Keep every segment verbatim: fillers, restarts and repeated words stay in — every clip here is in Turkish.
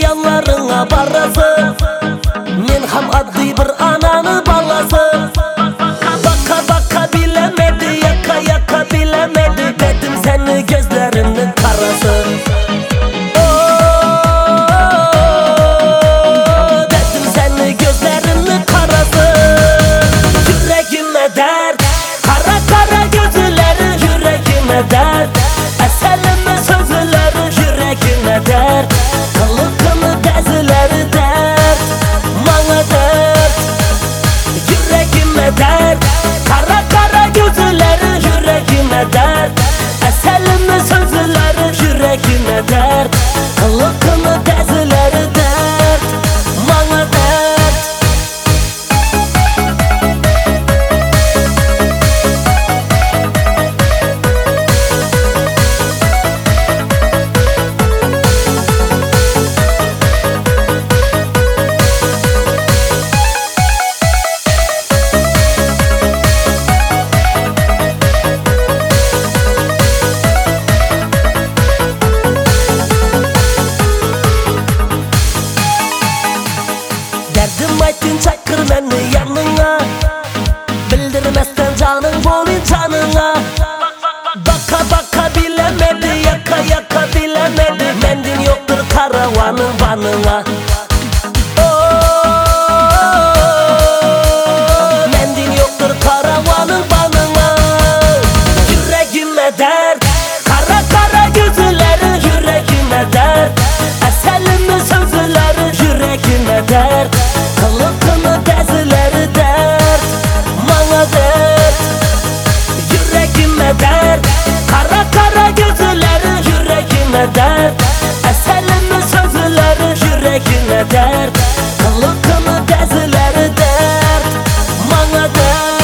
yanlarına barası. Men ham adli bir ananı balası. Baka baka bilemedi, yaka yaka bilemedi. Dedim seni gözlerinin karası. Dert, eselime sözleri yüreğime dert. Kılıkını bezileri dert, bana dert. Yüreğime dert, kara kara gözleri yüreğime dert. Eselime sözleri yüreğime dert. Kılıkını bezileri dert, bana dert. Derdim aytın çakır beni yanına. Bildirmezsen canın bolin canına. Baka baka bilemedi, yaka yaka bilemedi. Mendin yoktur karavanın banına. Mendin yoktur karavanın banına. Yüreğime dert, kara kara gözleri yüreğime dert. Eselime sözleri yüreğime dert. Kılıkını bezileri dert, bana dert. Yüreğime dert, kara kara gözleri yüreğime dert. Eselime sözleri yüreğime dert. Kılıkını bezileri dert, bana dert.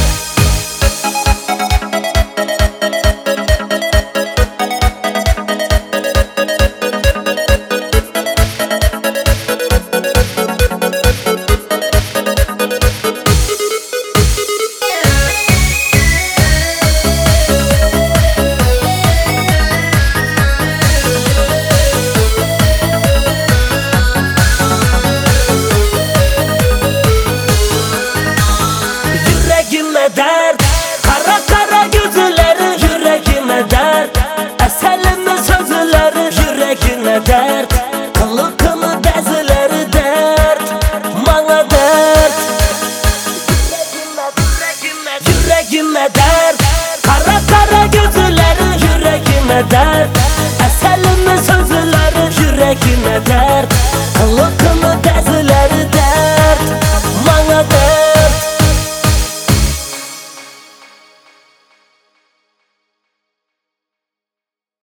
Yüreğime dert, kara kara gözleri yüreğime dert. Eselime sözleri yüreğime dert. Kılıkını bezileri dert, bana dert. Yüreğime dert, kara kara gözleri yüreğime dert.